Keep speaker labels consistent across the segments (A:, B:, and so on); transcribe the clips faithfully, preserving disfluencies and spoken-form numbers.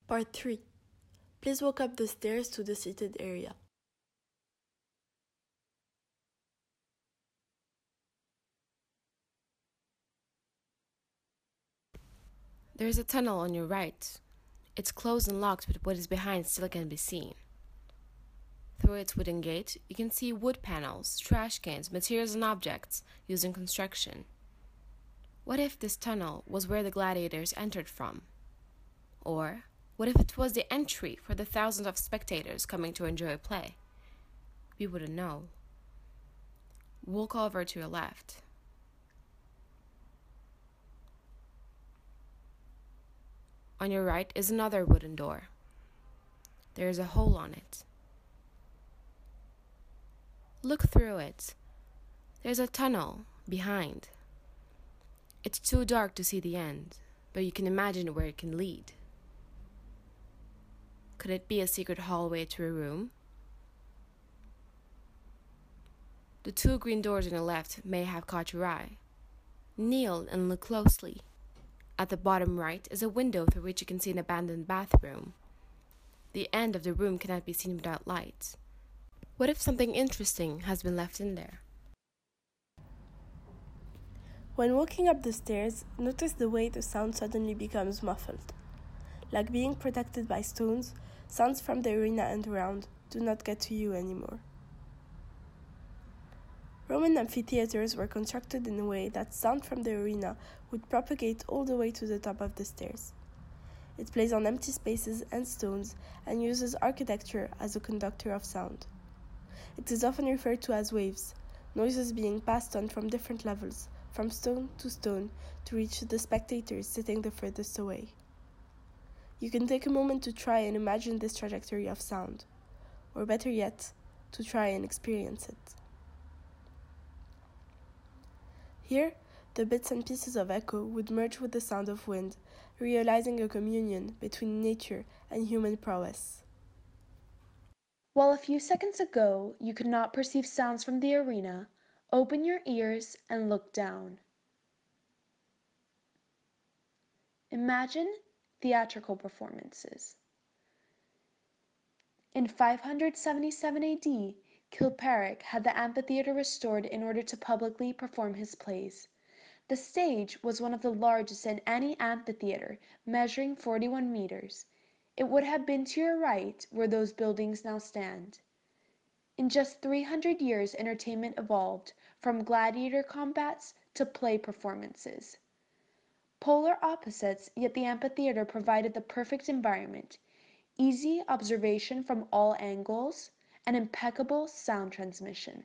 A: Part three. Please walk up the stairs to the seated area.
B: There is a tunnel on your right. It's closed and locked, but what is behind still can be seen. Through its wooden gate, you can see wood panels, trash cans, materials and objects used in construction. What if this tunnel was where the gladiators entered from? Or what if it was the entry for the thousands of spectators coming to enjoy a play? We wouldn't know. Walk over to your left. On your right is another wooden door. There is a hole on it. Look through it. There's a tunnel behind. It's too dark to see the end, but you can imagine where it can lead. Could it be a secret hallway to a room? The two green doors on the left may have caught your eye. Kneel and look closely. At the bottom right is a window through which you can see an abandoned bathroom. The end of the room cannot be seen without light. What if something interesting has been left in there?
A: When walking up the stairs, notice the way the sound suddenly becomes muffled. Like being protected by stones, sounds from the arena and around do not get to you anymore. Roman amphitheaters were constructed in a way that sound from the arena would propagate all the way to the top of the stairs. It plays on empty spaces and stones and uses architecture as a conductor of sound. It is often referred to as waves, noises being passed on from different levels, from stone to stone, to reach the spectators sitting the furthest away. You can take a moment to try and imagine this trajectory of sound, or better yet, to try and experience it. Here, the bits and pieces of echo would merge with the sound of wind, realizing a communion between nature and human prowess.
C: While a few seconds ago you could not perceive sounds from the arena, open your ears and look down. Imagine theatrical performances. In five hundred seventy-seven A D, Chilperic had the amphitheater restored in order to publicly perform his plays. The stage was one of the largest in any amphitheater, measuring forty-one meters. It would have been to your right where those buildings now stand. In just three hundred years, entertainment evolved, from gladiator combats to play performances. Polar opposites, yet the amphitheater provided the perfect environment, easy observation from all angles, and impeccable sound transmission.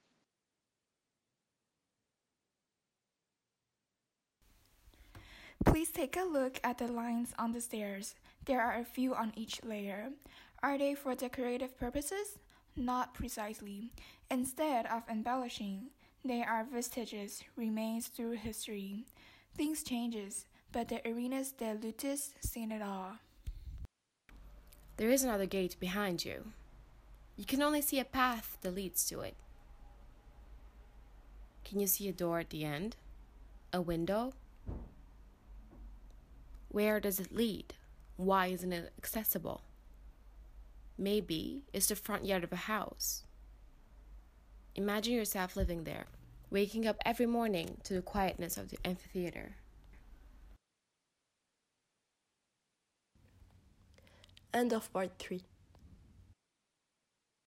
D: Please take a look at the lines on the stairs. There are a few on each layer. Are they for decorative purposes? Not precisely. Instead of embellishing, they are vestiges, remains through history. Things changes, but the arenas de lutis seen it all.
B: There is another gate behind you. You can only see a path that leads to it. Can you see a door at the end? A window? Where does it lead? Why isn't it accessible? Maybe it's the front yard of a house. Imagine yourself living there, waking up every morning to the quietness of the amphitheater.
A: End of part three.